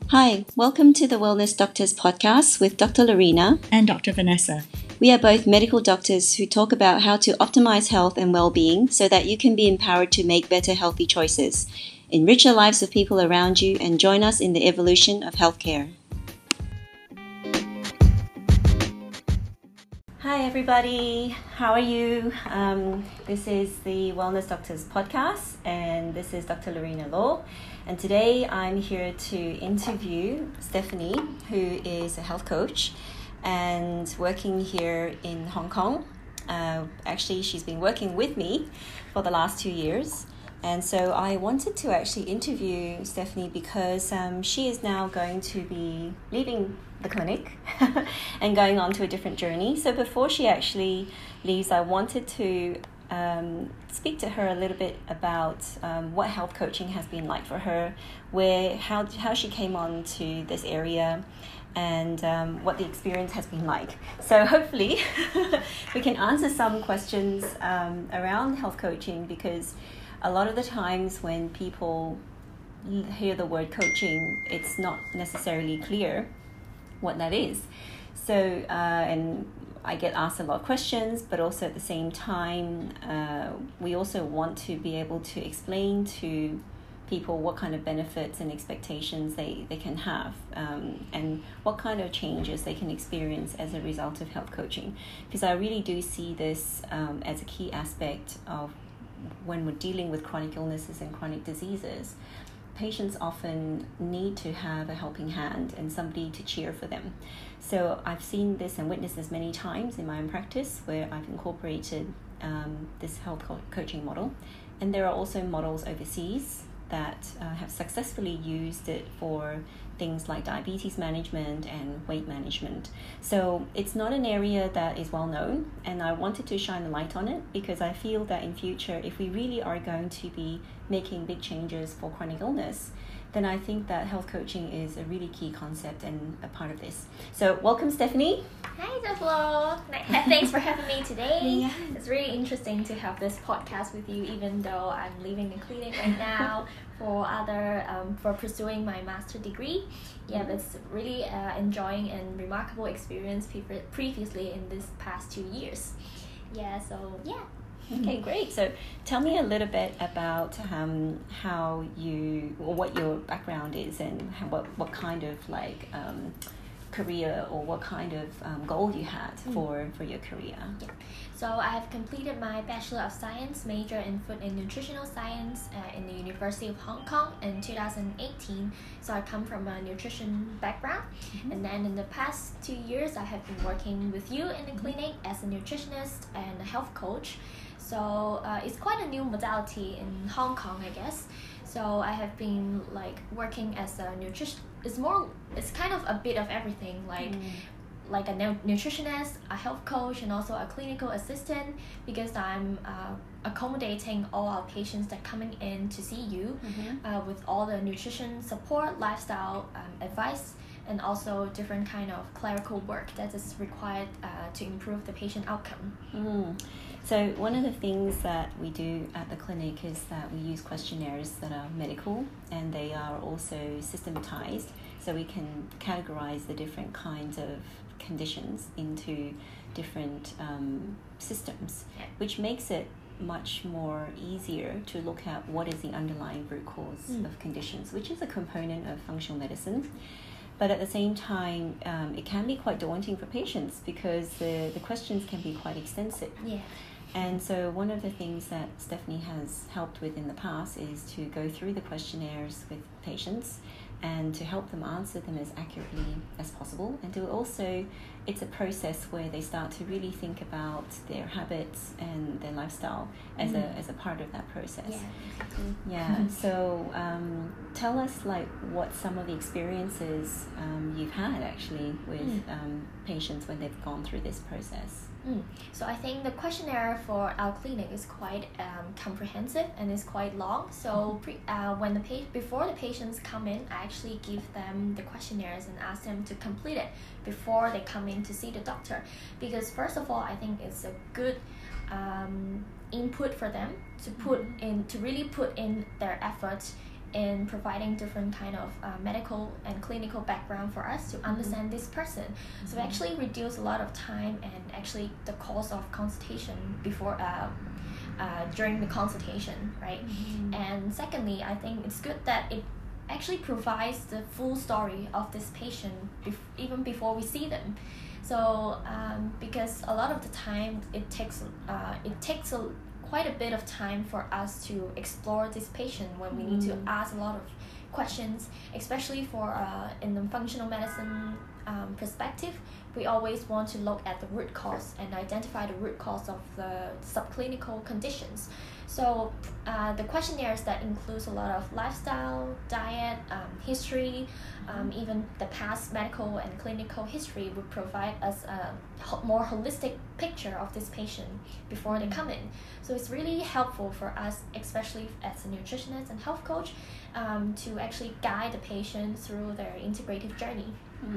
Hi, welcome to the Wellness Doctors podcast with Dr. Lorena and Dr. Vanessa. We are both medical doctors who talk about how to optimize health and well-being so that you can be empowered to make better healthy choices, enrich the lives of people around you, and join us in the evolution of healthcare. Hi everybody, how are you? This is the Wellness Doctors podcast and this is Dr. Lorena Law. And today I'm here to interview Stephanie, who is a health coach and working here in Hong Kong. Actually, she's been working with me for the last 2 years. And so I wanted to actually interview Stephanie because she is now going to be leaving the clinic and going on to a different journey. So before she actually leaves, I wanted to speak to her a little bit about what health coaching has been like for her, how she came on to this area, and what the experience has been like. So hopefully we can answer some questions around health coaching, because a lot of the times when people hear the word coaching, it's not necessarily clear what that is. So, and I get asked a lot of questions, but also at the same time, we also want to be able to explain to people what kind of benefits and expectations they can have, and what kind of changes they can experience as a result of health coaching. Because I really do see this as a key aspect of when we're dealing with chronic illnesses and chronic diseases. Patients often need to have a helping hand and somebody to cheer for them. So I've seen this and witnessed this many times in my own practice where I've incorporated this health coaching model. And there are also models overseas that have successfully used it for things like diabetes management and weight management. So it's not an area that is well known, and I wanted to shine a light on it because I feel that in future, if we really are going to be making big changes for chronic illness, then I think that health coaching is a really key concept and a part of this. So welcome, Stephanie. Hi, Dr. Thanks for having me today. Yeah. It's really interesting to have this podcast with you, even though I'm leaving the clinic right now for pursuing my master degree. Yeah, but it's really enjoying and remarkable experience previously in this past 2 years. Yeah, so yeah. Okay, great. So tell me a little bit about what your background is and what kind of career or what kind of goal you had for your career. Yeah. So I have completed my Bachelor of Science major in Food and Nutritional Science in the University of Hong Kong in 2018. So I come from a nutrition background. And then in the past 2 years, I have been working with you in the clinic as a nutritionist and a health coach. So it's quite a new modality in Hong Kong, I guess. So I have been working as a nutrition. It's kind of a bit of everything, like a nutritionist, a health coach, and also a clinical assistant, because I'm accommodating all our patients that coming in to see you with all the nutrition support, lifestyle advice, and also different kind of clerical work that is required to improve the patient outcome. So one of the things that we do at the clinic is that we use questionnaires that are medical, and they are also systematized, so we can categorize the different kinds of conditions into different systems, which makes it much more easier to look at what is the underlying root cause of conditions, which is a component of functional medicine. But at the same time, it can be quite daunting for patients because the questions can be quite extensive. Yeah. And so one of the things that Stephanie has helped with in the past is to go through the questionnaires with patients and to help them answer them as accurately as possible. And to also, it's a process where they start to really think about their habits and their lifestyle as a part of that process. Yeah, exactly. Yeah. So tell us what some of the experiences you've had actually with patients when they've gone through this process. So I think the questionnaire for our clinic is quite comprehensive and is quite long. So before the patients come in, I actually give them the questionnaires and ask them to complete it before they come in to see the doctor. Because first of all, I think it's a good input for them to really put in their efforts in providing different kind of medical and clinical background for us to understand this person. So we actually reduce a lot of time and actually the cost of consultation before during the consultation, right? And secondly, I think it's good that it actually provides the full story of this patient even before we see them. So because a lot of the time it takes quite a bit of time for us to explore this patient when we need to ask a lot of questions, especially for in the functional medicine perspective. We always want to look at the root cause and identify the root cause of the subclinical conditions. So the questionnaires that includes a lot of lifestyle, diet, history, even the past medical and clinical history would provide us a more holistic picture of this patient before they come in. So it's really helpful for us, especially as a nutritionist and health coach, to actually guide the patient through their integrative journey.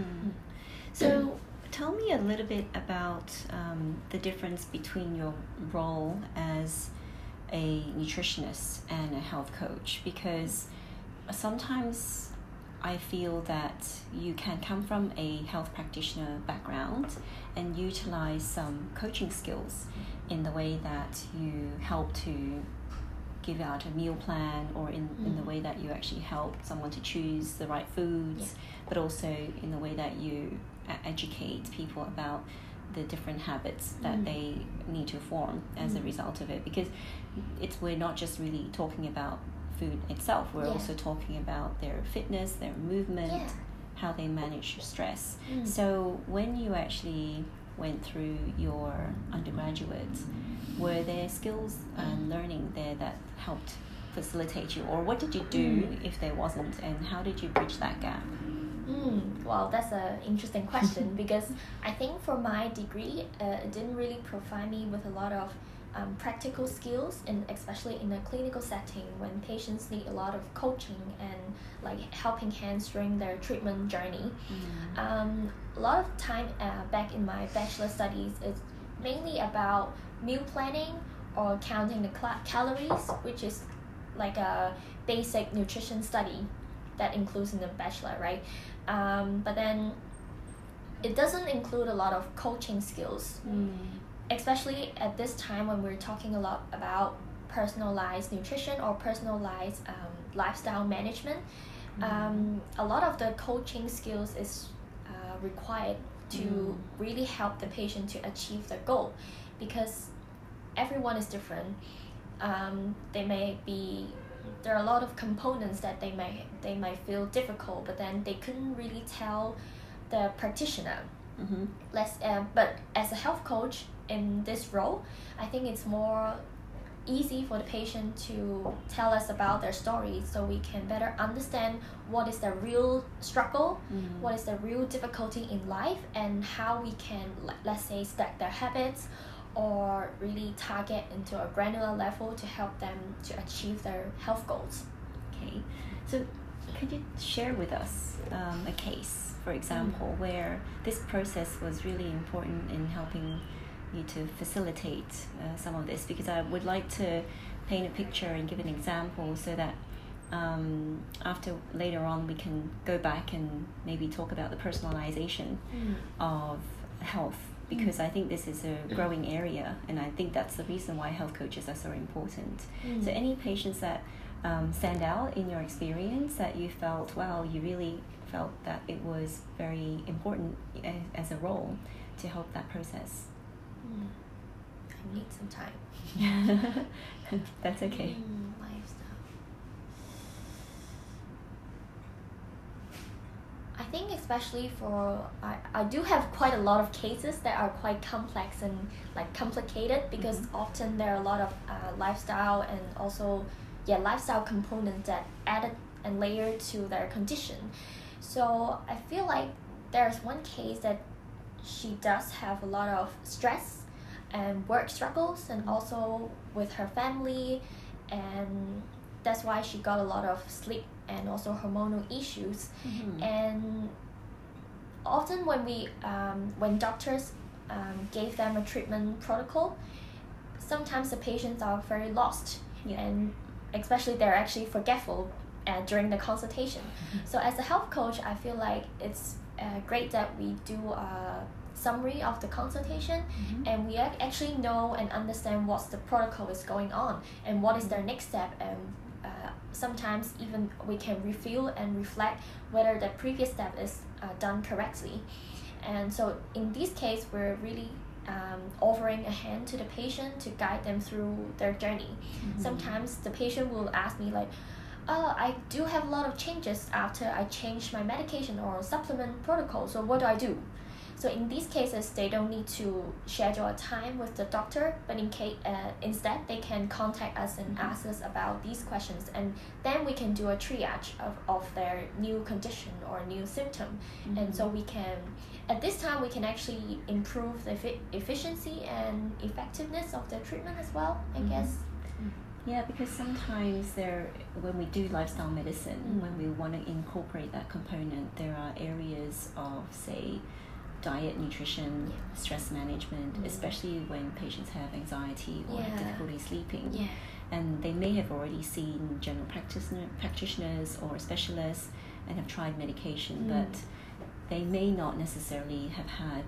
So tell me a little bit about the difference between your role as a nutritionist and a health coach, because sometimes I feel that you can come from a health practitioner background and utilize some coaching skills in the way that you help to give out a meal plan, or in the way that you actually help someone to choose the right foods, but also in the way that you educate people about the different habits that they need to form as a result of it, because we're not just really talking about food itself, we're also talking about their fitness, their movement, how they manage stress. So when you actually went through your undergraduate, were there skills and learning there that helped facilitate you, or what did you do if there wasn't, and how did you bridge that gap? Well, that's an interesting question because I think for my degree, it didn't really provide me with a lot of practical skills, and especially in a clinical setting when patients need a lot of coaching and like helping hands during their treatment journey. A lot of time back in my bachelor studies is mainly about meal planning or counting the calories, which is like a basic nutrition study that includes in the bachelor, right? But then it doesn't include a lot of coaching skills, especially at this time when we're talking a lot about personalized nutrition or personalized lifestyle management. A lot of the coaching skills is required to really help the patient to achieve the goal, because everyone is different. There are a lot of components that they might feel difficult, but then they couldn't really tell the practitioner. But as a health coach in this role, I think it's more easy for the patient to tell us about their story, so we can better understand what is the real struggle, what is the real difficulty in life, and how we can, let's say, stack their habits or really target into a granular level to help them to achieve their health goals. Okay, so could you share with us a case, for example, where this process was really important in helping you to facilitate some of this? Because I would like to paint a picture and give an example so that after later on we can go back and maybe talk about the personalization of health, because I think this is a growing area, and I think that's the reason why health coaches are so important. So any patients that stand out in your experience that you felt, wow, you really felt that it was very important as a role to help that process? I need some time. That's okay. Lifestyle. I think especially for I do have quite a lot of cases that are quite complex and like complicated, because often there are a lot of lifestyle and also lifestyle components that added and layered to their condition. So I feel like there's one case that she does have a lot of stress and work struggles, and also with her family, and that's why she got a lot of sleep and also hormonal issues. And often when doctors gave them a treatment protocol, sometimes the patients are very lost, and especially they're actually forgetful during the consultation. So as a health coach, I feel like it's great that we do a summary of the consultation, and we actually know and understand what's the protocol is going on and what is their next step, and sometimes even we can review and reflect whether the previous step is done correctly. And so in this case, we're really offering a hand to the patient to guide them through their journey. Sometimes the patient will ask me like, I do have a lot of changes after I change my medication or supplement protocol, so what do I do? So in these cases, they don't need to schedule a time with the doctor, but instead they can contact us and ask us about these questions, and then we can do a triage of their new condition or new symptom. And so we can, at this time, we can actually improve the efficiency and effectiveness of the treatment as well, I guess. Yeah, because sometimes when we do lifestyle medicine, when we want to incorporate that component, there are areas of, say, diet, nutrition, stress management, especially when patients have anxiety or have difficulty sleeping. And they may have already seen general practitioners or specialists and have tried medication, but they may not necessarily have had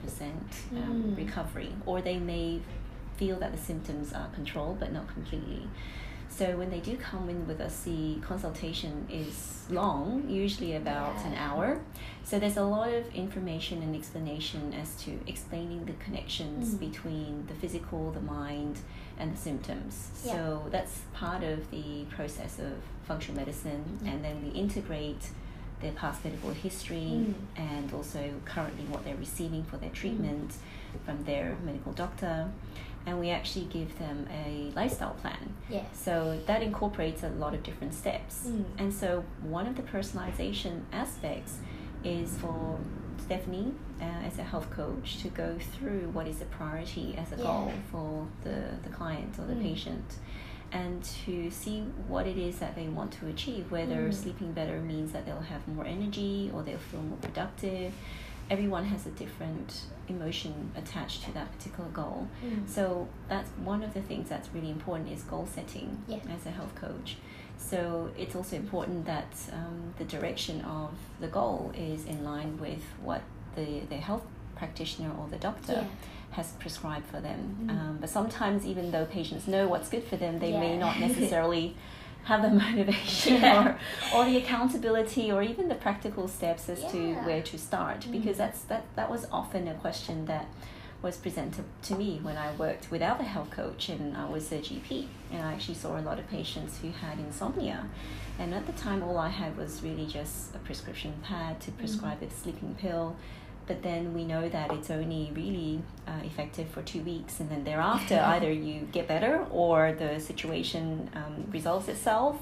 100% recovery, or they may feel that the symptoms are controlled but not completely. So when they do come in with us, the consultation is long, usually about an hour. So there's a lot of information and explanation as to explaining the connections between the physical, the mind, and the symptoms. So that's part of the process of functional medicine. And then we integrate their past medical history and also currently what they're receiving for their treatment from their medical doctor. And we actually give them a lifestyle plan. So that incorporates a lot of different steps. And so one of the personalization aspects is for Stephanie as a health coach to go through what is the priority as a goal for the client or the patient, and to see what it is that they want to achieve, whether sleeping better means that they'll have more energy or they'll feel more productive. Everyone has a different emotion attached to that particular goal. So that's one of the things that's really important, is goal setting as a health coach. So it's also important that the direction of the goal is in line with what the health practitioner or the doctor has prescribed for them. But sometimes, even though patients know what's good for them, they may not necessarily have the motivation or the accountability or even the practical steps as to where to start, because that was often a question that was presented to me when I worked without a health coach and I was a GP, and I actually saw a lot of patients who had insomnia, and at the time all I had was really just a prescription pad to prescribe a sleeping pill. But then we know that it's only really effective for 2 weeks, and then thereafter either you get better or the situation resolves itself,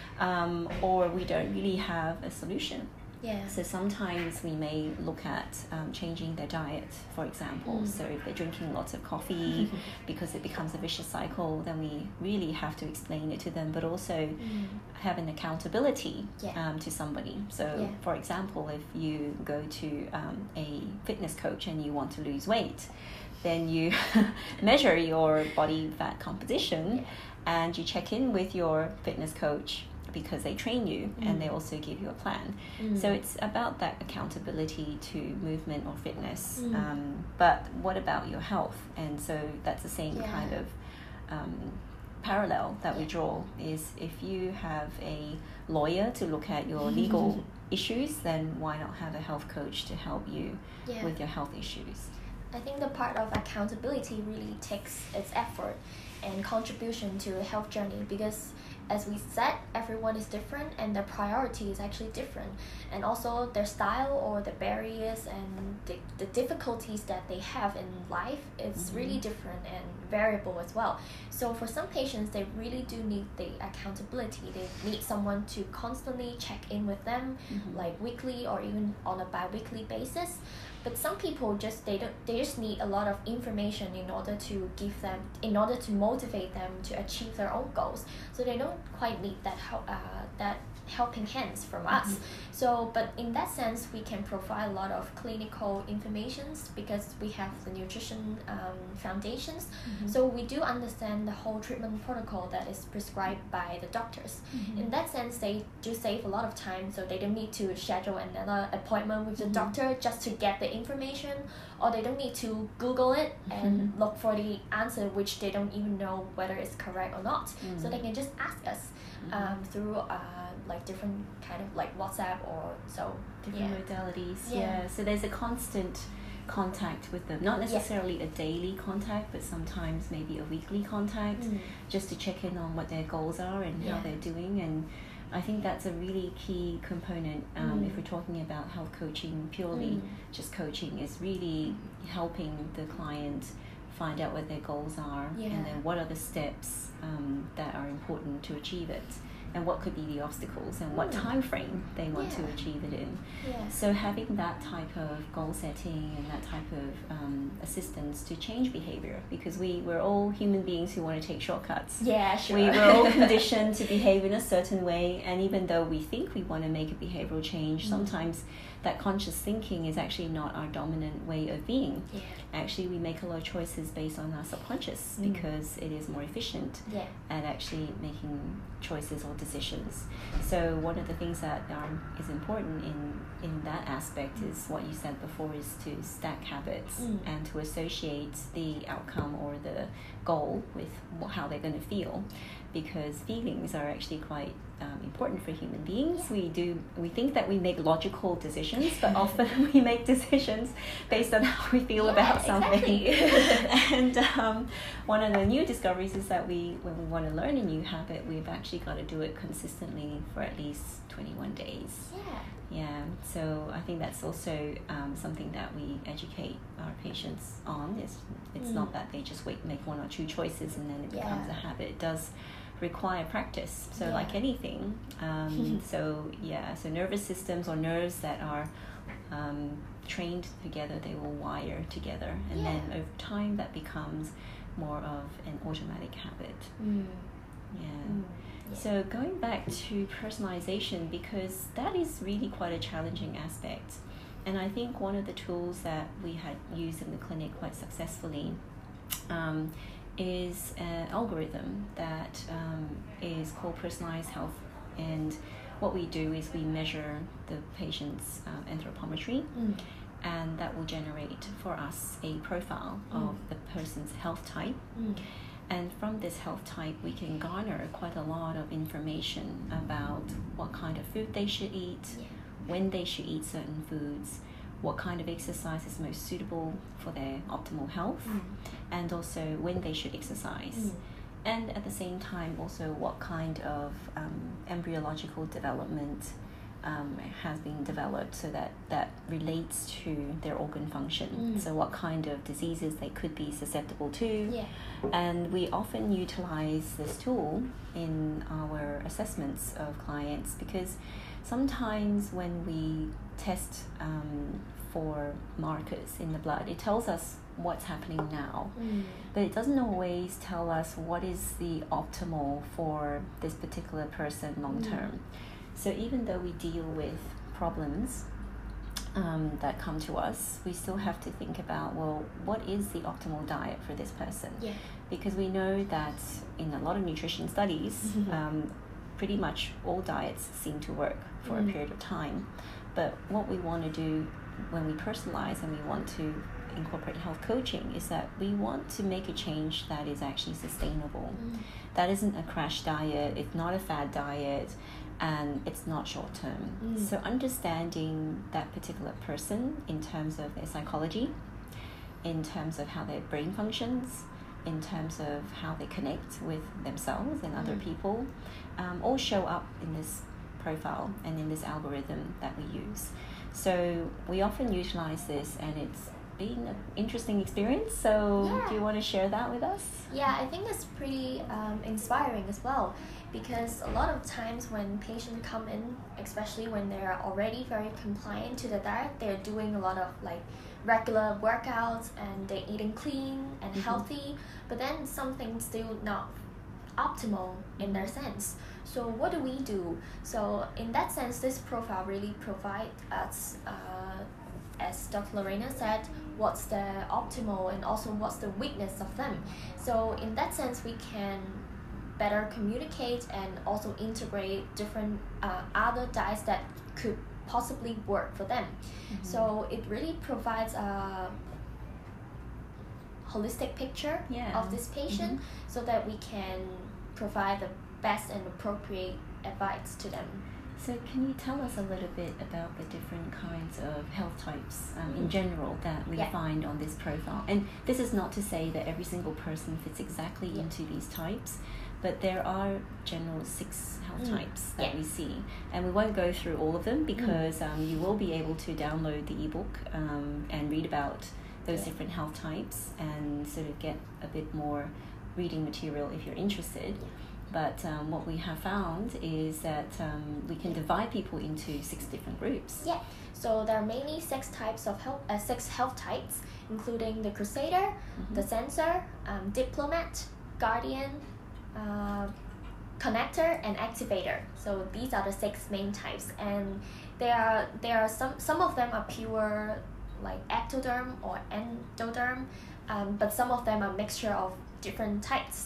or we don't really have a solution. So sometimes we may look at changing their diet, for example. So if they're drinking lots of coffee because it becomes a vicious cycle, then we really have to explain it to them, but also have an accountability to somebody. So for example, if you go to a fitness coach and you want to lose weight, then you measure your body fat composition and you check in with your fitness coach, because they train you and they also give you a plan. So it's about that accountability to movement or fitness. But what about your health? And so that's the same kind of parallel that we draw, is if you have a lawyer to look at your legal issues, then why not have a health coach to help you with your health issues? I think the part of accountability really takes its effort and contribution to a health journey, because as we said, everyone is different and their priority is actually different, and also their style or the barriers and the difficulties that they have in life is really different and variable as well. So for some patients, they really do need the accountability. They need someone to constantly check in with them, like weekly or even on a bi-weekly basis. But some people they just need a lot of information in order to motivate them to achieve their own goals. So they don't quite need that helping hands from us. So, but in that sense, we can provide a lot of clinical informations because we have the nutrition foundations. So we do understand the whole treatment protocol that is prescribed by the doctors. In that sense, they do save a lot of time, so they don't need to schedule another appointment with the doctor just to get the information, or they don't need to Google it and look for the answer which they don't even know whether it's correct or not. So they can just ask us through like different kind of like WhatsApp or so. Different modalities. So there's a constant contact with them, not necessarily a daily contact, but sometimes maybe a weekly contact, just to check in on what their goals are and how they're doing. And I think that's a really key component if we're talking about health coaching, purely just coaching, is really helping the client find out what their goals are and then what are the steps that are important to achieve it, and what could be the obstacles and what time frame they want to achieve it in. So having that type of goal setting and that type of assistance to change behavior, because we're all human beings who want to take shortcuts. We're all conditioned to behave in a certain way, and even though we think we want to make a behavioral change, sometimes that conscious thinking is actually not our dominant way of being. Actually, we make a lot of choices based on our subconscious because it is more efficient at actually making choices or decisions. So one of the things that is important in that aspect is what you said before, is to stack habits and to associate the outcome or the goal with how they're going to feel, because feelings are actually quite important for human beings. We think that we make logical decisions, but often we make decisions based on how we feel about something. And one of the new discoveries is that when we want to learn a new habit, we've actually got to do it consistently for at least 21 days. So I think that's also something that we educate our patients on. It's not that they just make one or two choices and then it becomes a habit. It does require practice, so like anything. So nervous systems or nerves that are trained together, they will wire together, and then over time that becomes more of an automatic habit. So going back to personalization, because that is really quite a challenging aspect, and I think one of the tools that we had used in the clinic quite successfully is an algorithm that is called Personalized Health. And what we do is we measure the patient's anthropometry, and that will generate for us a profile of the person's health type. And from this health type, we can garner quite a lot of information about what kind of food they should eat, when they should eat certain foods, what kind of exercise is most suitable for their optimal health, and also when they should exercise. And at the same time, also what kind of embryological development has been developed, so that relates to their organ function. So what kind of diseases they could be susceptible to. And we often utilize this tool in our assessments of clients, because sometimes when we test for markers in the blood, it tells us what's happening now, but it doesn't always tell us what is the optimal for this particular person long term. So even though we deal with problems that come to us, we still have to think about, well, what is the optimal diet for this person? Because we know that in a lot of nutrition studies, pretty much all diets seem to work for a period of time. But what we want to do when we personalize and we want to incorporate health coaching is that we want to make a change that is actually sustainable. That isn't a crash diet, it's not a fad diet, and it's not short term. So understanding that particular person in terms of their psychology, in terms of how their brain functions, in terms of how they connect with themselves and other people, all show up in this profile and in this algorithm that we use. So we often utilize this, and it's been an interesting experience. So do you want to share that with us? I think it's pretty inspiring as well, because a lot of times when patients come in, especially when they're already very compliant to the diet, they're doing a lot of like regular workouts and they're eating clean and healthy, but then something's still not optimal in their sense. So what do we do? So in that sense, this profile really provides us, as Dr. Lorena said, what's the optimal and also what's the weakness of them. So in that sense, we can better communicate and also integrate different other diets that could possibly work for them. So it really provides a holistic picture of this patient so that we can provide the best and appropriate advice to them. So can you tell us a little bit about the different kinds of health types in general that we find on this profile? And this is not to say that every single person fits exactly into these types, but there are general 6 health types that we see. And we won't go through all of them because you will be able to download the ebook and read about those different health types and sort of get a bit more reading material if you're interested. But what we have found is that we can divide people into 6 different groups. Yeah, so there are mainly 6 types of health, 6 health types, including the Crusader, the Censor, Diplomat, Guardian, Connector, and Activator. So these are the 6 main types, and there are some of them are pure like ectoderm or endoderm, but some of them are mixture of different types.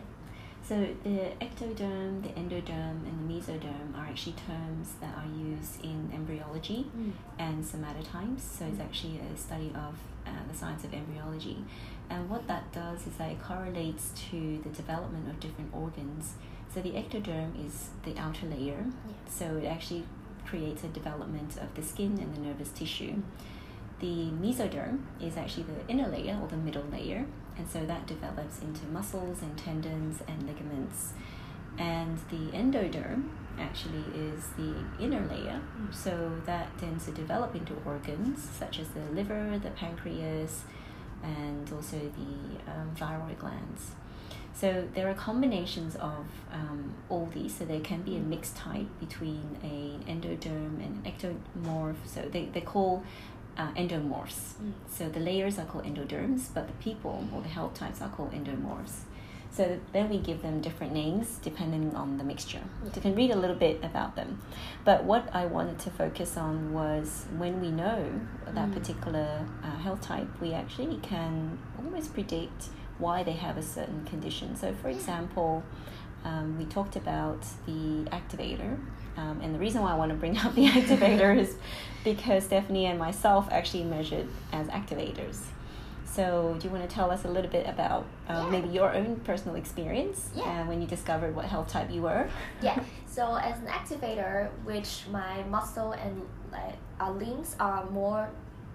So the ectoderm, the endoderm, and the mesoderm are actually terms that are used in embryology and somatotypes. So it's actually a study of the science of embryology. And what that does is that it correlates to the development of different organs. So the ectoderm is the outer layer. So it actually creates a development of the skin and the nervous tissue. The mesoderm is actually the inner layer or the middle layer, and so that develops into muscles and tendons and ligaments. And the endoderm actually is the inner layer, so that tends to develop into organs such as the liver, the pancreas, and also the thyroid glands. So there are combinations of all these, so there can be a mixed type between an endoderm and an ectomorph. So they call endomorphs. So the layers are called endoderms, but the people or the health types are called endomorphs. So then we give them different names depending on the mixture. So you can read a little bit about them. But what I wanted to focus on was when we know that particular health type, we actually can almost predict why they have a certain condition. So for example, we talked about the activator. And the reason why I want to bring up the activator is because Stephanie and myself actually measured as activators. So do you want to tell us a little bit about maybe your own personal experience when you discovered what health type you were? So as an activator, which my muscle and limbs are more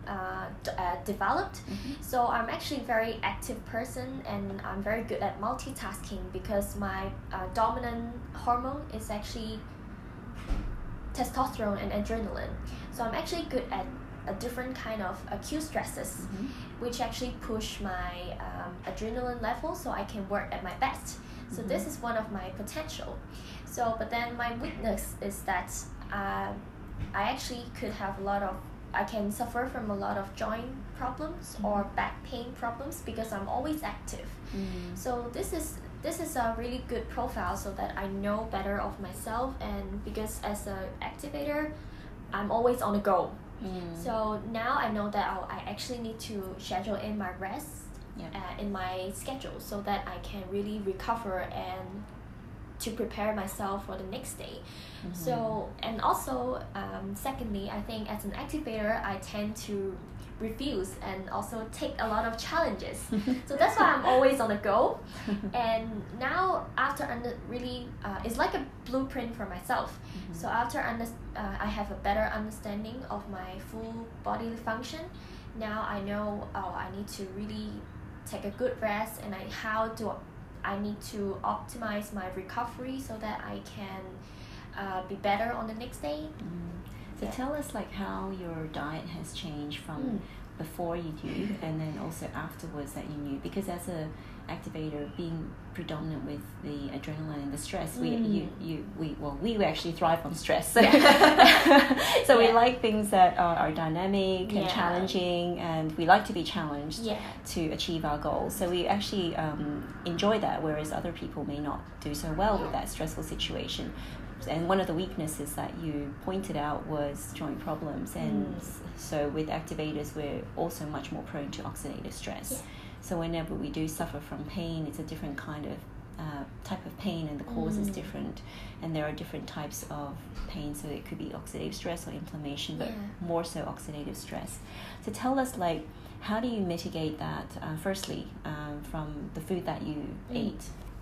developed, so I'm actually a very active person, and I'm very good at multitasking because my dominant hormone is actually testosterone and adrenaline. So I'm actually good at a different kind of acute stresses, which actually push my adrenaline level so I can work at my best. So this is one of my potential. So, but then my weakness is that I actually could have I can suffer from a lot of joint problems or back pain problems because I'm always active. So this is a really good profile so that I know better of myself, and because as an activator, I'm always on the go. So now I know that I actually need to schedule in my rest in my schedule so that I can really recover and to prepare myself for the next day. So, and also secondly, I think as an activator, I tend to refuse and also take a lot of challenges. So that's why I'm always on the go. And now after it's like a blueprint for myself. So after I have a better understanding of my full bodily function, now I know I need to really take a good rest, and I need to optimize my recovery so that I can be better on the next day. So tell us like how your diet has changed from before you knew and then also afterwards that you knew, because as a activator being predominant with the adrenaline and the stress, we actually thrive on stress. So, so we like things that are dynamic and challenging, and we like to be challenged to achieve our goals. So we actually enjoy that, whereas other people may not do so well with that stressful situation. And one of the weaknesses that you pointed out was joint problems, and so with activators we're also much more prone to oxidative stress. So whenever we do suffer from pain, it's a different kind of type of pain, and the cause is different, and there are different types of pain. So it could be oxidative stress or inflammation, but more so oxidative stress. So tell us, like, how do you mitigate that, firstly, from the food that you ate?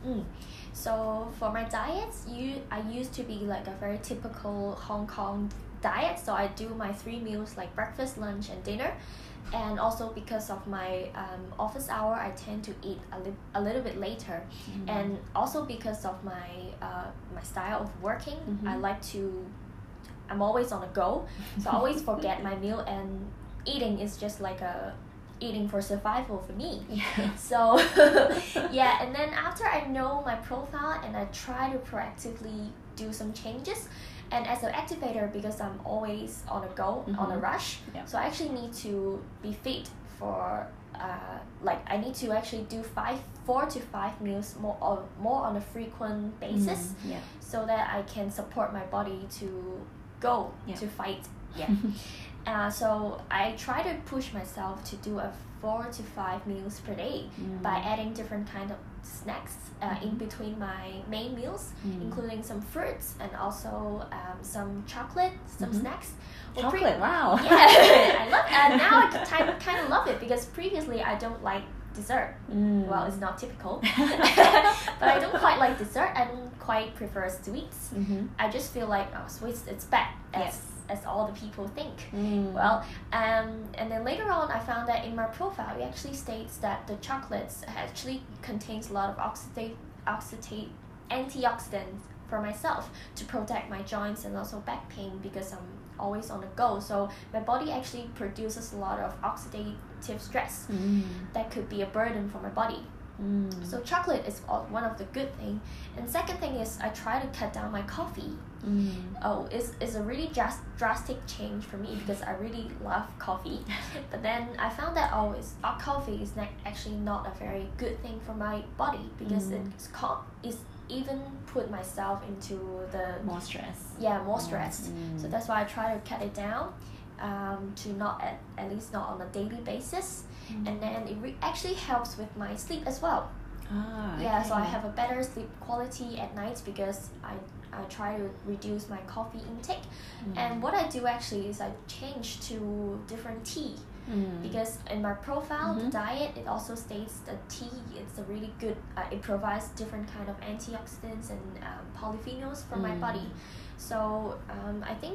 So for my diets, I used to be like a very typical Hong Kong diet. So I do my 3 meals, like breakfast, lunch, and dinner. And also because of my office hour, I tend to eat a little bit later. And also because of my my style of working, I'm always on the go. So I always forget my meal, and eating is just like eating for survival for me. So and then after I know my profile, and I try to proactively do some changes. And as an activator, because I'm always on a go, on a rush, so I actually need to be fit for I need to actually do 4 to 5 meals more on a frequent basis, so that I can support my body to go to fight. So I try to push myself to do a 4 to 5 meals per day by adding different kind of snacks in between my main meals, including some fruits and also some chocolate, some snacks. Chocolate, wow! I love it. And now I kind of love it, because previously I don't like dessert. Well, it's not typical, but I don't quite like dessert. I don't quite prefer sweets. I just feel like sweets, it's bad, as all the people think. Well, and then later on I found that in my profile it actually states that the chocolates actually contains a lot of antioxidants for myself to protect my joints and also back pain, because I'm always on the go. So my body actually produces a lot of oxidative stress that could be a burden for my body. So chocolate is one of the good thing. And second thing is I try to cut down my coffee. It's a really drastic change for me, because I really love coffee. But then I found that coffee is actually not a very good thing for my body, because it's even put myself into the more stress. More stress. So that's why I try to cut it down, to not at least not on a daily basis. And then it actually helps with my sleep as well. So I have a better sleep quality at night, because I try to reduce my coffee intake. And what I do actually is I change to different tea, because in my profile, the diet, it also states that tea, it's a really good, it provides different kind of antioxidants and polyphenols for my body. So I think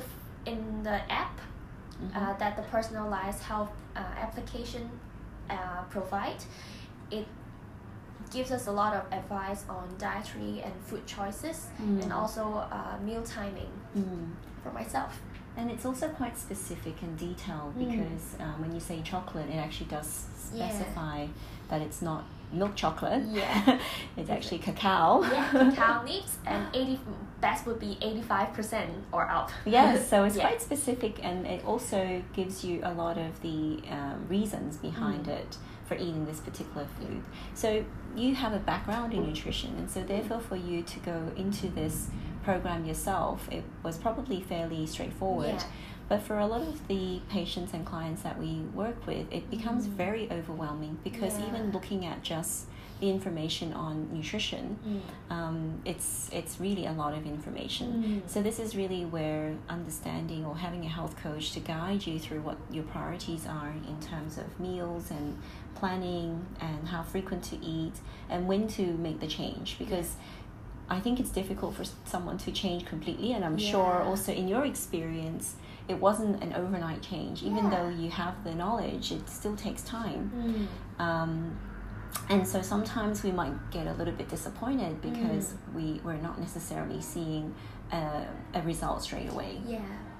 in the app that the personalized health application provide, it gives us a lot of advice on dietary and food choices, and also meal timing for myself. And it's also quite specific and detailed, because when you say chocolate, it actually does specify that it's not milk chocolate. It's actually cacao. Cacao nibs, and best would be 85% or up. So it's quite specific, and it also gives you a lot of the reasons behind it for eating this particular food. So you have a background in nutrition, and so therefore for you to go into this program yourself, it was probably fairly straightforward. But for a lot of the patients and clients that we work with, it becomes very overwhelming, because even looking at just the information on nutrition, it's really a lot of information. So this is really where understanding, or having a health coach to guide you through what your priorities are in terms of meals and planning, and how frequent to eat, and when to make the change, because I think it's difficult for someone to change completely, and I'm sure also in your experience it wasn't an overnight change. Even though you have the knowledge, it still takes time. And so sometimes we might get a little bit disappointed, because we're not necessarily seeing a result straight away.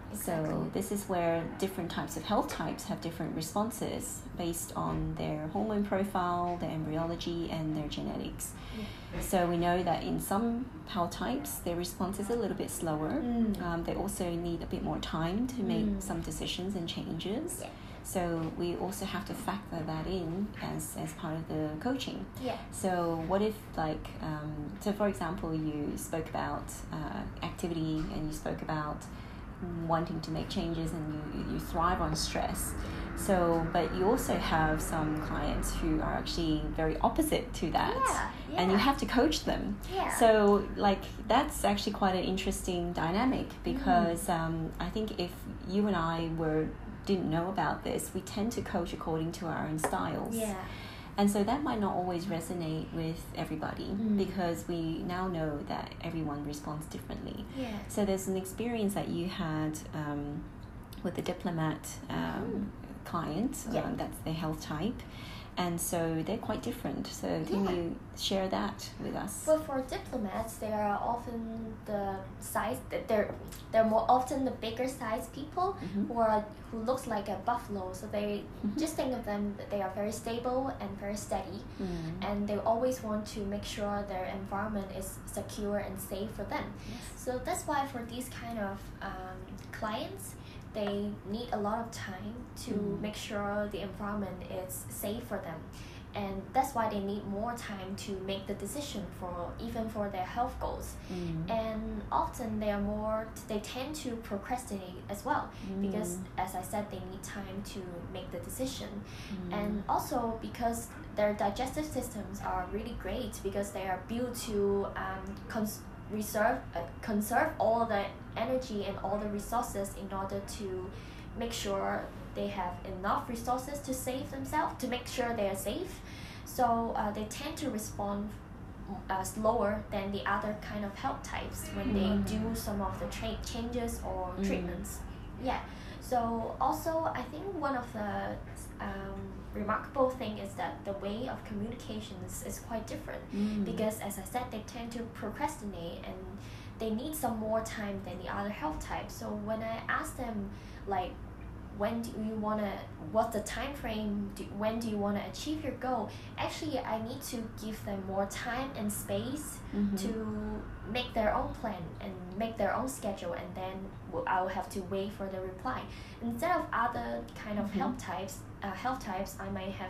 exactly. So this is where different types of health types have different responses based on their hormone profile, their embryology, and their genetics. Yeah. So we know that in some health types, their response is a little bit slower. They also need a bit more time to make some decisions and changes. Yeah. So we also have to factor that in as part of the coaching. Yeah. So what if so for example, you spoke about activity and you spoke about wanting to make changes and you thrive on stress. So, but you also have some clients who are actually very opposite to that. Yeah. And you have to coach them. Yeah. So that's actually quite an interesting dynamic because I think if you and I didn't know about this, we tend to coach according to our own styles. Yeah. And so that might not always resonate with everybody because we now know that everyone responds differently. Yeah. So there's an experience that you had with the diplomat client, that's their health type. And so they're quite different. So can you share that with us? Well, for diplomats, they are often the size. They're more often the bigger size people who looks like a buffalo. So they just think of them that they are very stable and very steady, and they always want to make sure their environment is secure and safe for them. Yes. So that's why for these kind of clients, they need a lot of time to make sure the environment is safe for them, and that's why they need more time to make the decision for their health goals. And often they tend to procrastinate as well because, as I said, they need time to make the decision, and also because their digestive systems are really great because they are built to conserve all the energy and all the resources in order to make sure they have enough resources to save themselves, to make sure they are safe. So they tend to respond slower than the other kind of health types when they do some of the changes or treatments. Yeah. So also I think one of the remarkable thing is that the way of communication is quite different because, as I said, they tend to procrastinate and they need some more time than the other health types. So when I ask them what's the time frame, when do you want to achieve your goal, actually I need to give them more time and space to make their own plan and make their own schedule, and then I'll have to wait for the reply. Instead of other kind of health types, I might have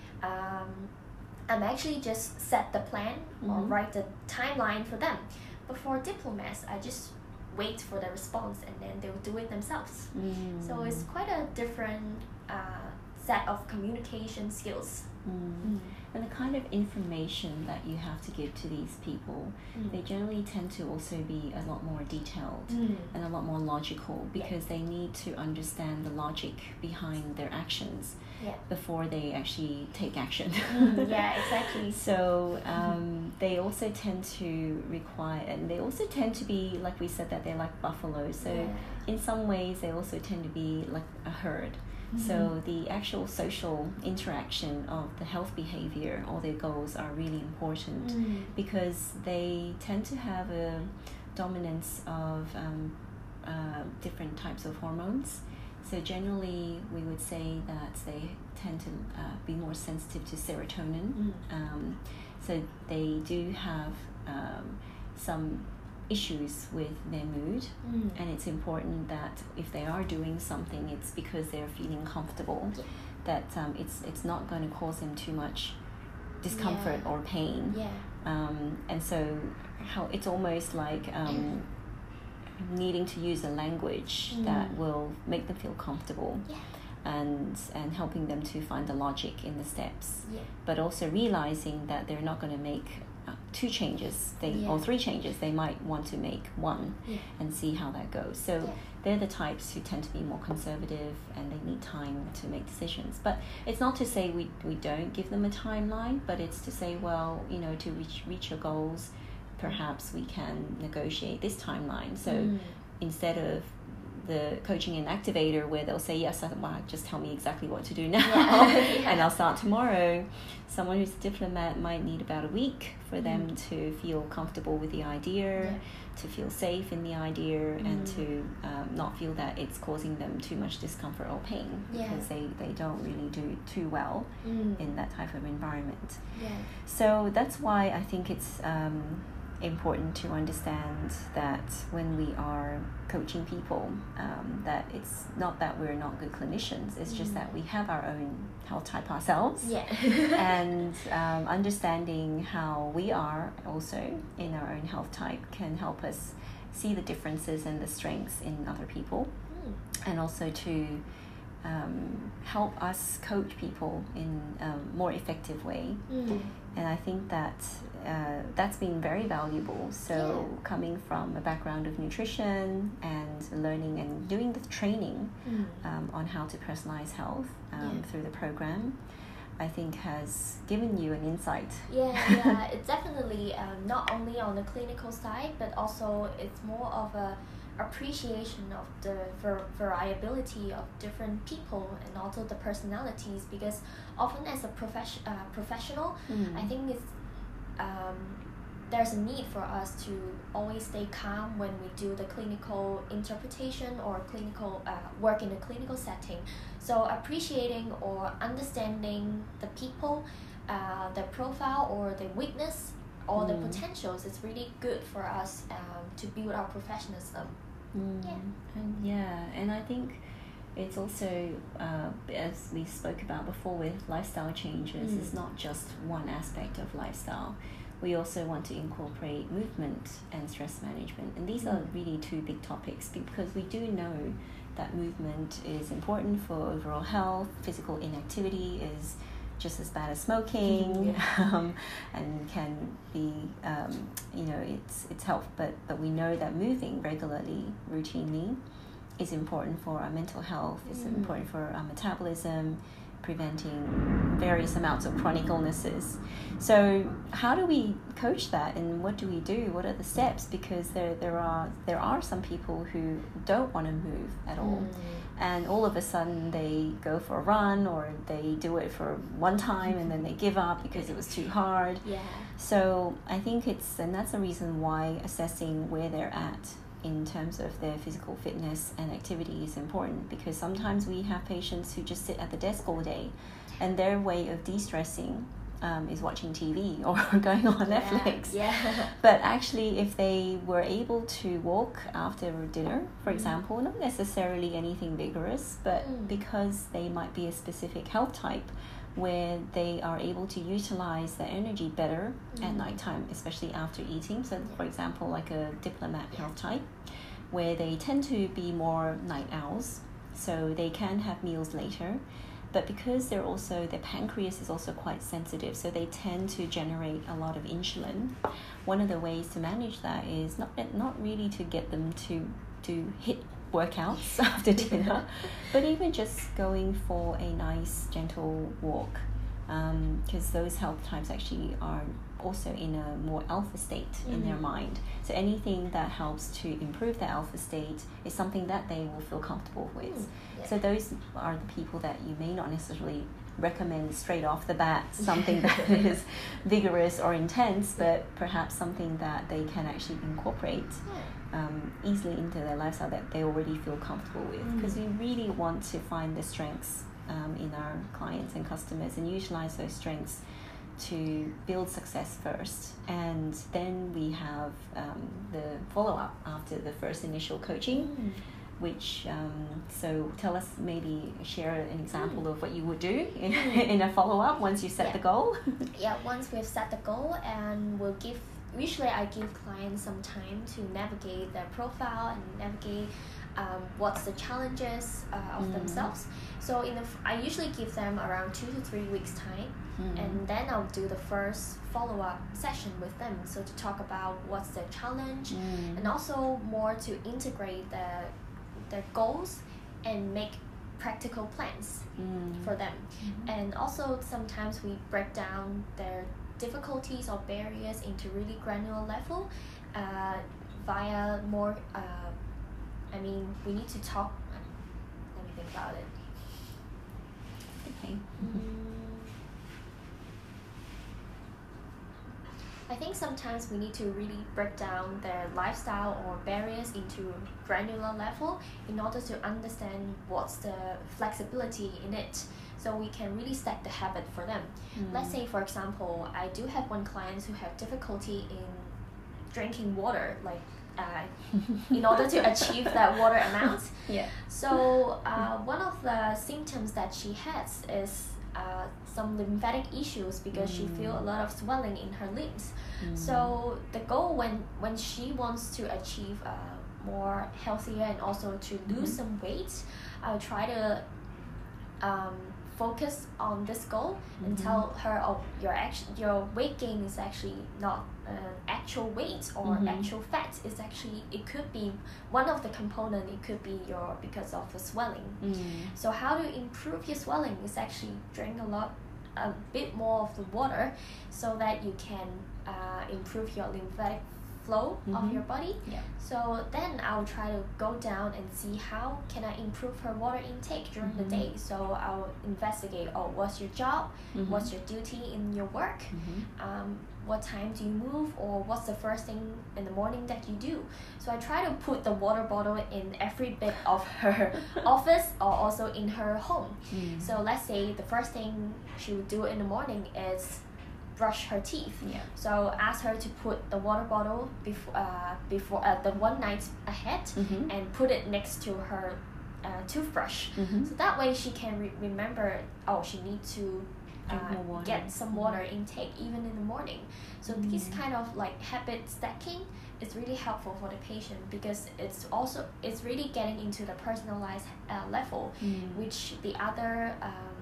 I'm actually just set the plan or write the timeline for them. But for diplomats, I just wait for the response and then they'll do it themselves. So it's quite a different set of communication skills. And the kind of information that you have to give to these people, they generally tend to also be a lot more detailed and a lot more logical because they need to understand the logic behind their actions before they actually take action. Yeah, exactly. So they also tend to require, and they also tend to be, like we said, that they're like buffaloes. So in some ways they also tend to be like a herd. So the actual social interaction of the health behavior or their goals are really important because they tend to have a dominance of different types of hormones. So generally we would say that they tend to be more sensitive to serotonin. So they do have some issues with their mood, and it's important that if they are doing something, it's because they're feeling comfortable, that it's not going to cause them too much discomfort or pain. And so it's almost like needing to use a language that will make them feel comfortable. And helping them to find the logic in the steps, but also realizing that they're not going to make 2 changes or 3 changes. They might want to make 1 and see how that goes. So they're the types who tend to be more conservative and they need time to make decisions. But it's not to say we don't give them a timeline, but it's to say, well, to reach your goals, perhaps we can negotiate this timeline. So instead of the coaching and activator where they'll say, yes, just tell me exactly what to do now, and I'll start tomorrow. Someone who's a diplomat might need about a week for them to feel comfortable with the idea, to feel safe in the idea, and to not feel that it's causing them too much discomfort or pain, because they don't really do too well in that type of environment. So that's why I think it's important to understand that when we are coaching people, that it's not that we're not good clinicians, it's just that we have our own health type ourselves, and understanding how we are also in our own health type can help us see the differences and the strengths in other people, and also to help us coach people in a more effective way. And I think that that's been very valuable. So coming from a background of nutrition and learning and doing the training on how to personalize health through the program, I think has given you an insight. It's definitely not only on the clinical side, but also it's more of a appreciation of the variability of different people and also the personalities, because often as a professional, I think it's there's a need for us to always stay calm when we do the clinical interpretation or clinical work in a clinical setting. So appreciating or understanding the people, the profile or the weakness or the potentials is really good for us to build our professionalism. And I think it's also, as we spoke about before with lifestyle changes, it's not just one aspect of lifestyle. We also want to incorporate movement and stress management. And these are really two big topics, because we do know that movement is important for overall health. Physical inactivity is just as bad as smoking, and can be, it's health. But we know that moving regularly, routinely, is important for our mental health. It's important for our metabolism, preventing various amounts of chronic illnesses. So how do we coach that, and what do we do? What are the steps? Because there are some people who don't want to move at all, and all of a sudden they go for a run, or they do it for one time and then they give up because it was too hard. So I think that's the reason why assessing where they're at in terms of their physical fitness and activity is important, because sometimes we have patients who just sit at the desk all day, and their way of de-stressing is watching TV or going on Netflix. But actually, if they were able to walk after dinner, for example, not necessarily anything vigorous, but because they might be a specific health type where they are able to utilize their energy better at nighttime, especially after eating. So for example, like a diplomat health type, where they tend to be more night owls, so they can have meals later, but because their pancreas is also quite sensitive, so they tend to generate a lot of insulin. One of the ways to manage that is not really to get them to hit workouts after dinner, but even just going for a nice gentle walk, because those health types actually are also in a more alpha state in their mind. So anything that helps to improve the alpha state is something that they will feel comfortable with. So those are the people that you may not necessarily recommend straight off the bat something that is vigorous or intense, but perhaps something that they can actually incorporate easily into their lifestyle that they already feel comfortable with, because we really want to find the strengths in our clients and customers and utilize those strengths to build success first, and then we have the follow-up after the first initial coaching, which so tell us, maybe share an example of what you would do in a follow-up once you set the goal. Once we've set the goal, and usually I give clients some time to navigate their profile and navigate what's the challenges of themselves. So I usually give them around 2 to 3 weeks time, and then I'll do the first follow-up session with them, so to talk about what's their challenge, and also more to integrate their goals and make practical plans for them. And also sometimes we break down their difficulties or barriers into really granular level via more I mean, we need to talk. Let me think about it. Okay. I think sometimes we need to really break down their lifestyle or barriers into granular level in order to understand what's the flexibility in it, so we can really set the habit for them. Let's say, for example, I do have one client who have difficulty in drinking water, like in order to achieve that water amount. Yeah. So one of the symptoms that she has is some lymphatic issues because she feel a lot of swelling in her limbs. So the goal when she wants to achieve more healthier and also to lose some weight, I'll try to focus on this goal and tell her, oh, your weight gain is actually not actual weight or actual fat. It's actually, it could be one of the component, it could be because of the swelling. So how to improve your swelling is actually drink a bit more of the water so that you can improve your lymphatic flow of your body. So then I'll try to go down and see how can I improve her water intake during the day. So I'll investigate, oh, what's your job, what's your duty in your work, what time do you move, or what's the first thing in the morning that you do. So I try to put the water bottle in every bit of her office or also in her home. So let's say the first thing she would do in the morning is brush her teeth. So ask her to put the water bottle before the one night ahead and put it next to her toothbrush. So that way she can remember, oh, she needs to get some water intake even in the morning. So this kind of like habit stacking is really helpful for the patient because it's really getting into the personalized level, which the other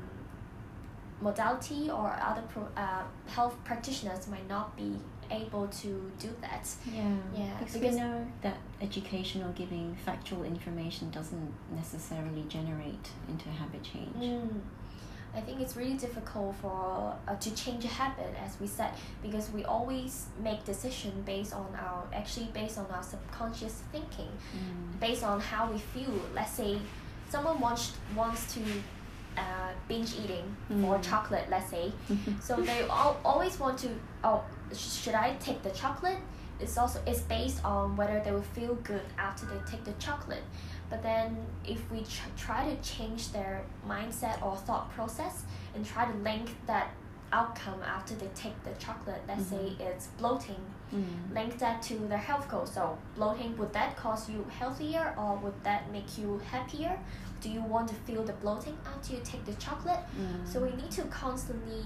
modality or other health practitioners might not be able to do that. Because we know that education or giving factual information doesn't necessarily generate into a habit change. I think it's really difficult for to change a habit, as we said, because we always make decisions based on our subconscious thinking, based on how we feel. Let's say someone wants to binge eating for chocolate, let's say. So they always want to, oh, should I take the chocolate? It's based on whether they will feel good after they take the chocolate. But then if we try to change their mindset or thought process and try to link that outcome after they take the chocolate, let's say it's bloating, link that to their health goal. So bloating, would that cause you healthier or would that make you happier? Do you want to feel the bloating after you take the chocolate? So we need to constantly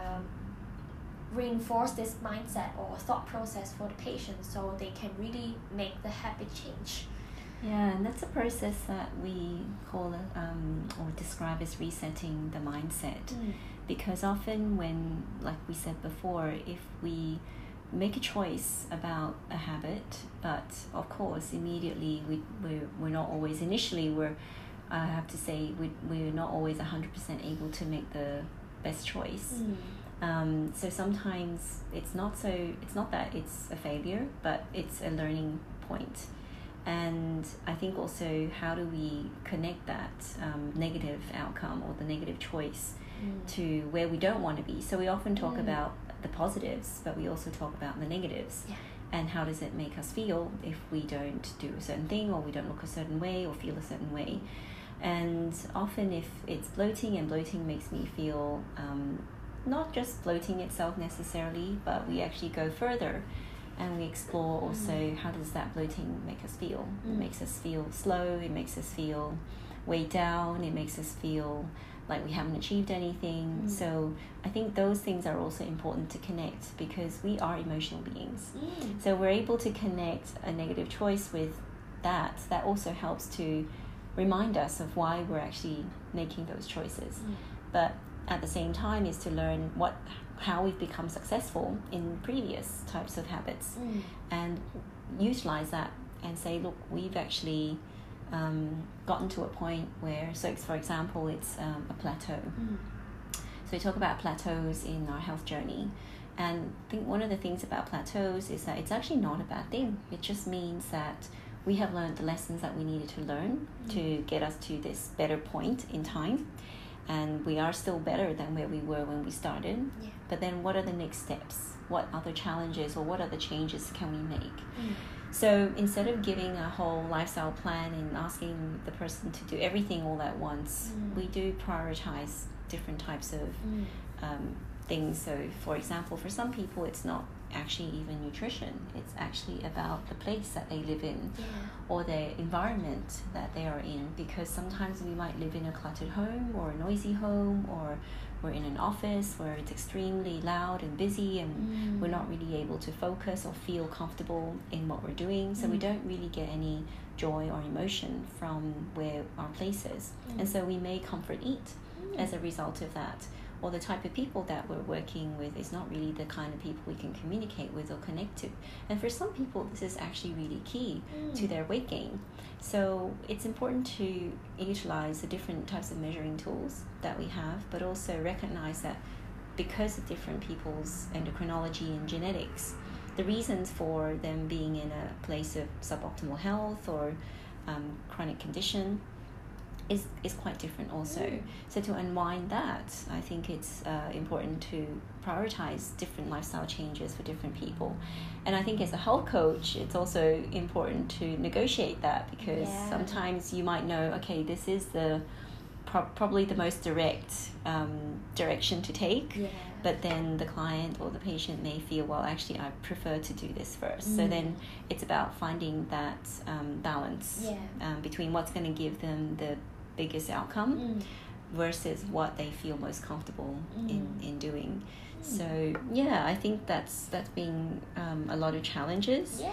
reinforce this mindset or thought process for the patient so they can really make the habit change. Yeah, and that's a process that we call or describe as resetting the mindset. Because often when, like we said before, if we make a choice about a habit, but of course immediately we're not always, initially I have to say we're not always 100% able to make the best choice. So sometimes it's not that it's a failure, but it's a learning point. And I think also, how do we connect that negative outcome or the negative choice to where we don't want to be? So we often talk about the positives, but we also talk about the negatives. And how does it make us feel if we don't do a certain thing, or we don't look a certain way or feel a certain way? And often if it's bloating, and bloating makes me feel not just bloating itself necessarily, but we actually go further and we explore also how does that bloating make us feel. It makes us feel slow, it makes us feel weighed down, it makes us feel like we haven't achieved anything. So I think those things are also important to connect, because we are emotional beings. So we're able to connect a negative choice with that also helps to remind us of why we're actually making those choices. But at the same time is to learn how we've become successful in previous types of habits, and utilize that and say, look, we've actually gotten to a point where, so for example, it's a plateau. So we talk about plateaus in our health journey, and I think one of the things about plateaus is that it's actually not a bad thing. It just means that we have learned the lessons that we needed to learn to get us to this better point in time. And we are still better than where we were when we started. Yeah. But then what are the next steps? What other challenges or what other changes can we make? So instead of giving a whole lifestyle plan and asking the person to do everything all at once, we do prioritize different types of things. So for example, for some people, it's not actually even nutrition. It's actually about the place that they live in or their environment that they are in, because sometimes we might live in a cluttered home or a noisy home, or we're in an office where it's extremely loud and busy and we're not really able to focus or feel comfortable in what we're doing. So we don't really get any joy or emotion from where our place is. And so we may comfort eat as a result of that. Or the type of people that we're working with is not really the kind of people we can communicate with or connect to. And for some people, this is actually really key to their weight gain. So it's important to utilize the different types of measuring tools that we have, but also recognize that because of different people's endocrinology and genetics, the reasons for them being in a place of suboptimal health or chronic condition is quite different also. So to unwind that, I think it's important to prioritize different lifestyle changes for different people. And I think as a health coach, it's also important to negotiate that, because sometimes you might know, okay, this is the probably the most direct direction to take, but then the client or the patient may feel, well, actually I prefer to do this first. So then it's about finding that balance between what's going to give them the biggest outcome versus what they feel most comfortable in doing. So I think that's been a lot of challenges.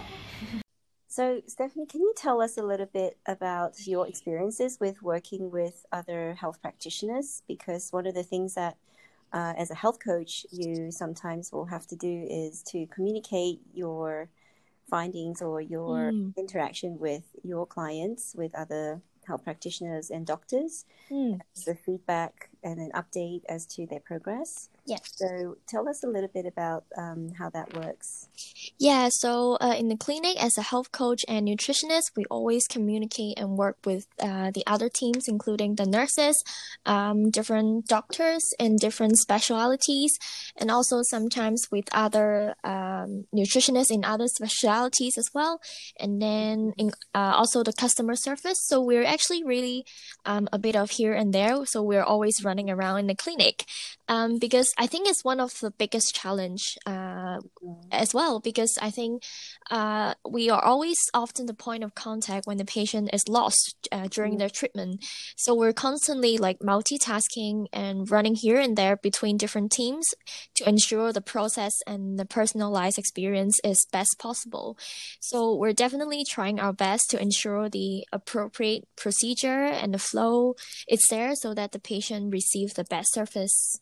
So Stephanie, can you tell us a little bit about your experiences with working with other health practitioners? Because one of the things that as a health coach you sometimes will have to do is to communicate your findings or your interaction with your clients, with other health practitioners and doctors, the feedback and an update as to their progress. So tell us a little bit about how that works. So in the clinic, as a health coach and nutritionist, we always communicate and work with the other teams, including the nurses, different doctors in different specialities, and also sometimes with other nutritionists in other specialities as well. And then also the customer service. So we're actually really a bit of here and there. So we're always running around in the clinic because I think it's one of the biggest challenge as well, because I think we are always often the point of contact when the patient is lost during their treatment. So we're constantly like multitasking and running here and there between different teams to ensure the process and the personalized experience is best possible. So we're definitely trying our best to ensure the appropriate procedure and the flow is there so that the patient receives the best service.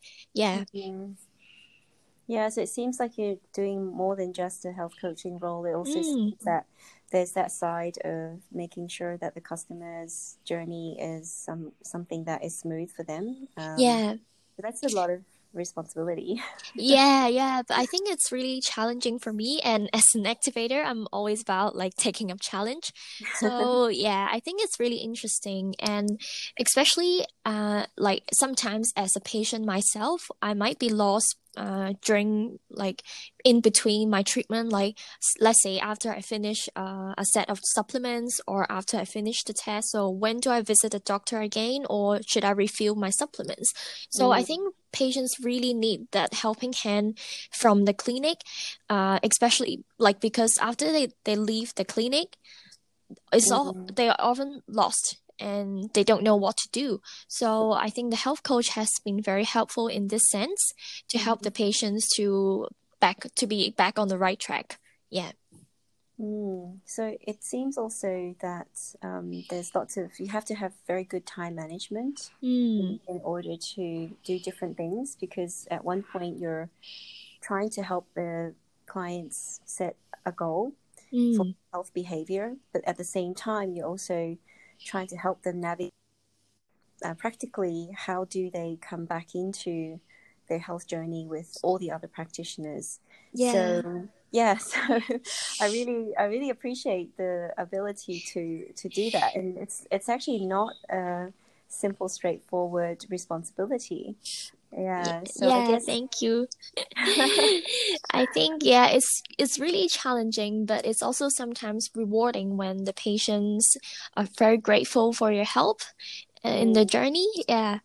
So it seems like you're doing more than just a health coaching role. It also seems that there's that side of making sure that the customer's journey is something that is smooth for them. So that's a lot of responsibility. But I think it's really challenging for me, and as an activator I'm always about like taking up challenge. So I think it's really interesting, and especially like sometimes as a patient myself, I might be lost during like in between my treatment, like let's say after I finish a set of supplements or after I finish the test. So when do I visit the doctor again, or should I refill my supplements? So I think patients really need that helping hand from the clinic, especially like because after they leave the clinic, they are often lost and they don't know what to do. So I think the health coach has been very helpful in this sense to help the patients to be back on the right track. So it seems also that there's you have to have very good time management in order to do different things, because at one point you're trying to help the clients set a goal for health behavior, but at the same time you're also trying to help them navigate practically how do they come back into their health journey with all the other practitioners. So Yeah, so I really appreciate the ability to do that, and it's actually not a simple, straightforward responsibility. Yeah, so I Yeah, guess thank you. I think yeah, it's really challenging, but it's also sometimes rewarding when the patients are very grateful for your help in the mm, journey. Yeah.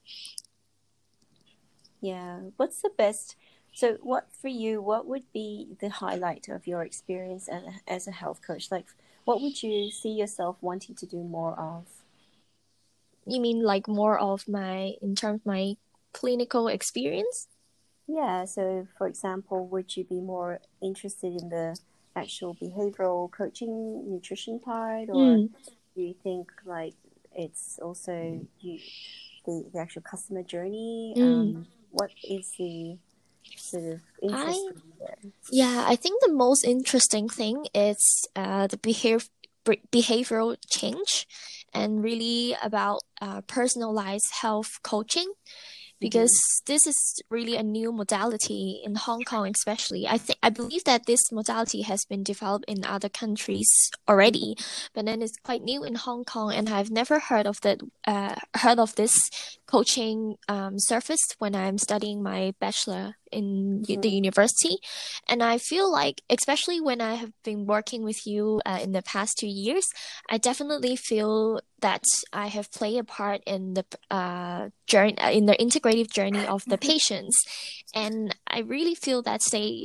yeah. What's the best? So, what for you? What would be the highlight of your experience as a health coach? Like, what would you see yourself wanting to do more of? You mean like more of my in terms of my clinical experience? Yeah, so for example, would you be more interested in the actual behavioral coaching nutrition part, or Mm. do you think like it's also the actual customer journey? Mm. What is the sort of interest I for you there? Yeah, I think the most interesting thing is the behavioral change and really about personalized health coaching because Mm-hmm. this is really a new modality in Hong Kong, especially. I believe that this modality has been developed in other countries already, but then it's quite new in Hong Kong, and I've never heard of this coaching service when I'm studying my bachelor in the Mm-hmm. university. And I feel like, especially when I have been working with you in the past 2 years, I definitely feel that I have played a part in the journey, in the integrative journey of the patients, and I really feel that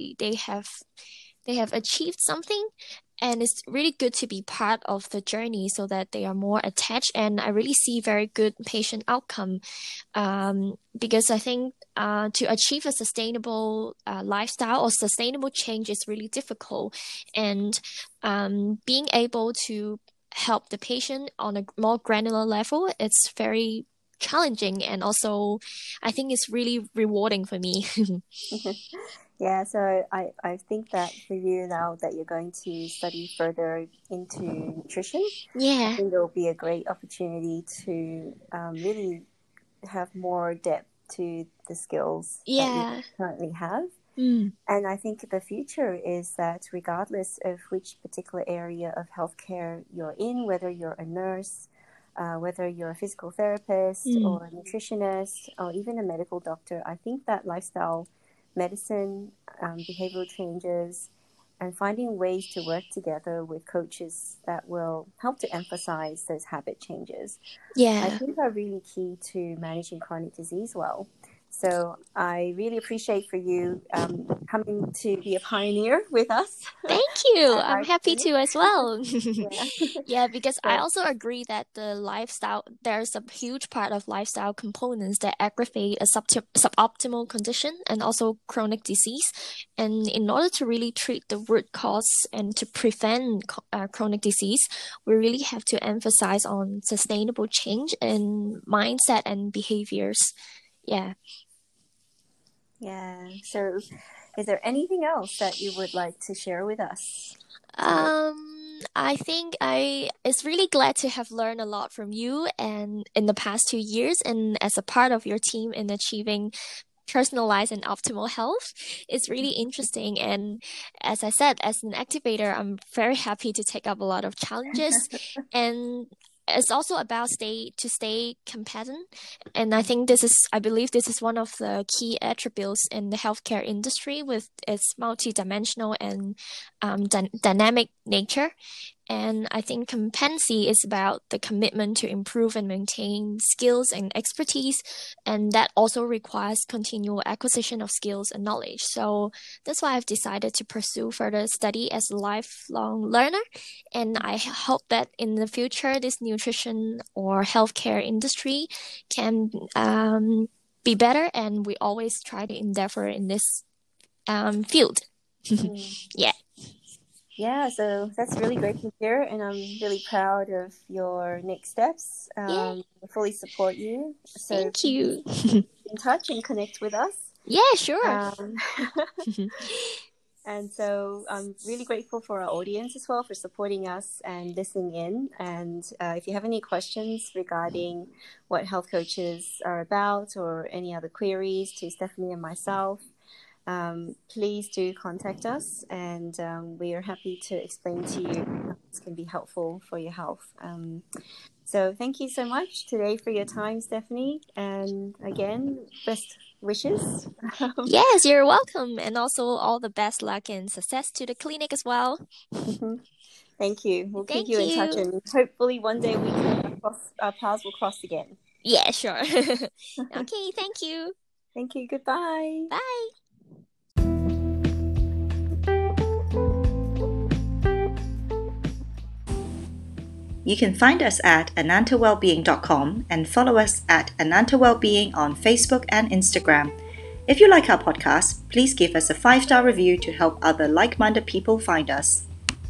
they have achieved something, and it's really good to be part of the journey so that they are more attached, and I really see very good patient outcome, because I think to achieve a sustainable lifestyle or sustainable change is really difficult, and being able to help the patient on a more granular level, it's very challenging, and also I think it's really rewarding for me. Yeah, so I think that for you now that you're going to study further into nutrition, I Yeah. think it will be a great opportunity to really have more depth to the skills that you Yeah. currently have. Mm. And I think the future is that regardless of which particular area of healthcare you're in, whether you're a nurse, whether you're a physical therapist Mm. or a nutritionist or even a medical doctor, I think that lifestyle medicine, behavioral changes, and finding ways to work together with coaches that will help to emphasize those habit changes, I Yeah. think are really key to managing chronic disease well. So I really appreciate for you coming to be a pioneer with us Thank you. at I'm our happy clinic. to as well. Yeah. Yeah, because I So also agree that there's a huge part of lifestyle components that aggravate a suboptimal condition and also chronic disease. And in order to really treat the root cause and to prevent chronic disease, we really have to emphasize on sustainable change in mindset and behaviors. Yeah. yeah. So is there anything else that you would like to share with us today? I think I is really glad to have learned a lot from you and in the past 2 years and as a part of your team in achieving personalized and optimal health. It's really interesting. And as I said, as an activator, I'm very happy to take up a lot of challenges. And it's also about stay competent. And I believe this is one of the key attributes in the healthcare industry with its multidimensional and dynamic nature. And I think competency is about the commitment to improve and maintain skills and expertise. And that also requires continual acquisition of skills and knowledge. So that's why I've decided to pursue further study as a lifelong learner. And I hope that in the future, this nutrition or healthcare industry can be better. And we always try to endeavor in this field. Mm. Yeah. Yeah, so that's really great to hear, and I'm really proud of your next steps. Yeah. I fully support you. So Thank please you. in touch and connect with us. Yeah, sure. Um, and so I'm really grateful for our audience as well for supporting us and listening in. And if you have any questions regarding what health coaches are about or any other queries to Stephanie and myself, please do contact us, and we are happy to explain to you how this can be helpful for your health. So thank you so much today for your time, Stephanie. And again, best wishes. Yes, you're welcome. And also all the best luck and success to the clinic as well. Thank you. We'll keep Thank you in touch, you. and hopefully one day our paths will cross again. Yeah, sure. Okay, thank you. Thank you. Goodbye. Bye. You can find us at anantawellbeing.com and follow us at Ananta Wellbeing on Facebook and Instagram. If you like our podcast, please give us a 5-star review to help other like-minded people find us.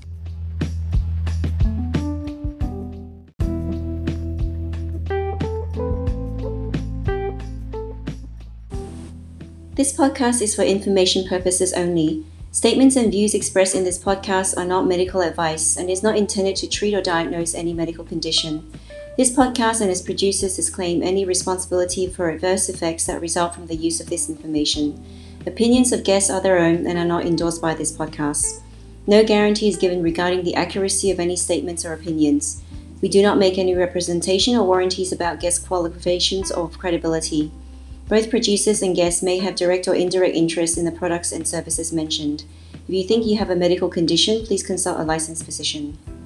This podcast is for information purposes only. Statements and views expressed in this podcast are not medical advice and is not intended to treat or diagnose any medical condition. This podcast and its producers disclaim any responsibility for adverse effects that result from the use of this information. Opinions of guests are their own and are not endorsed by this podcast. No guarantee is given regarding the accuracy of any statements or opinions. We do not make any representation or warranties about guest qualifications or credibility. Both producers and guests may have direct or indirect interest in the products and services mentioned. If you think you have a medical condition, please consult a licensed physician.